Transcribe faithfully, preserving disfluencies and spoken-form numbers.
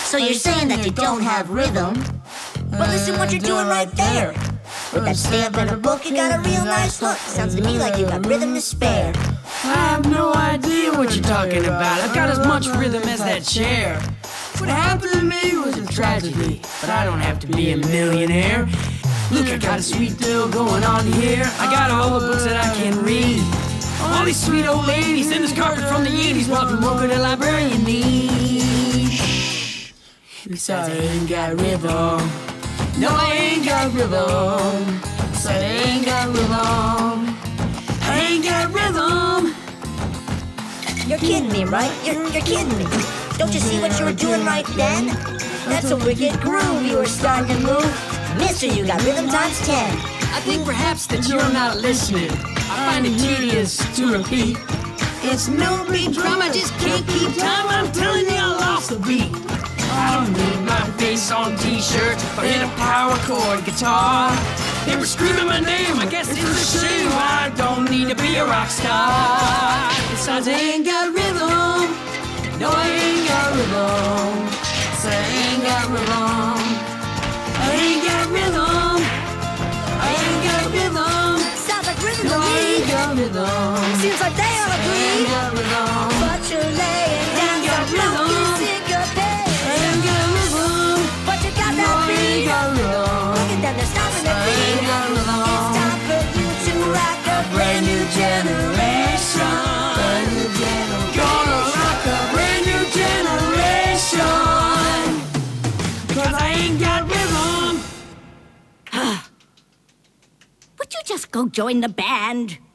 So you're saying that you don't have rhythm? But listen what you're doing right there. With that stamp and a book, you got a real nice hook. Sounds to me like you got rhythm to spare. I have no idea what you're talking about. I've got as much rhythm as that chair. What happened to me was a tragedy, but I don't have to be a millionaire. Look, I got a sweet deal going on here. I got all the books that I can read. All these sweet old ladies in this carpet from the eighties. Welcome, welcome to librarian niche. Besides, I ain't got rhythm. No, I ain't got rhythm. Said I ain't got rhythm. I ain't got rhythm. You're kidding me, right? You're, you're kidding me. Don't you see what you were doing right then? That's a wicked groove you were starting to move. Mister, you got rhythm times ten. I think perhaps that you're not listening. I find it tedious to repeat. It's no big drum, I just can't keep time. I'm telling you, I lost the beat. I don't need my face on t-shirts or hit a power chord guitar. They were screaming my name, I guess it's a shame. I don't need to be a rock star. Besides, I ain't got rhythm. No, I ain't got rhythm. So I ain't got rhythm. I ain't got rhythm. I ain't got rhythm. Sounds like rhythm No, to I ain't me. got rhythm. Seems like they all I ain't agree. got rhythm. But you're laying down got some rhythm. funky syncopate. I ain't got rhythm. But you got No, that I ain't beat. got rhythm. Look at them, they're stopping the I beat. ain't got rhythm. It's time for you to rock a brand new generation. Brand new generation. Gonna rock a brand new generation. Cause I ain't got rhythm. Would you just go join the band?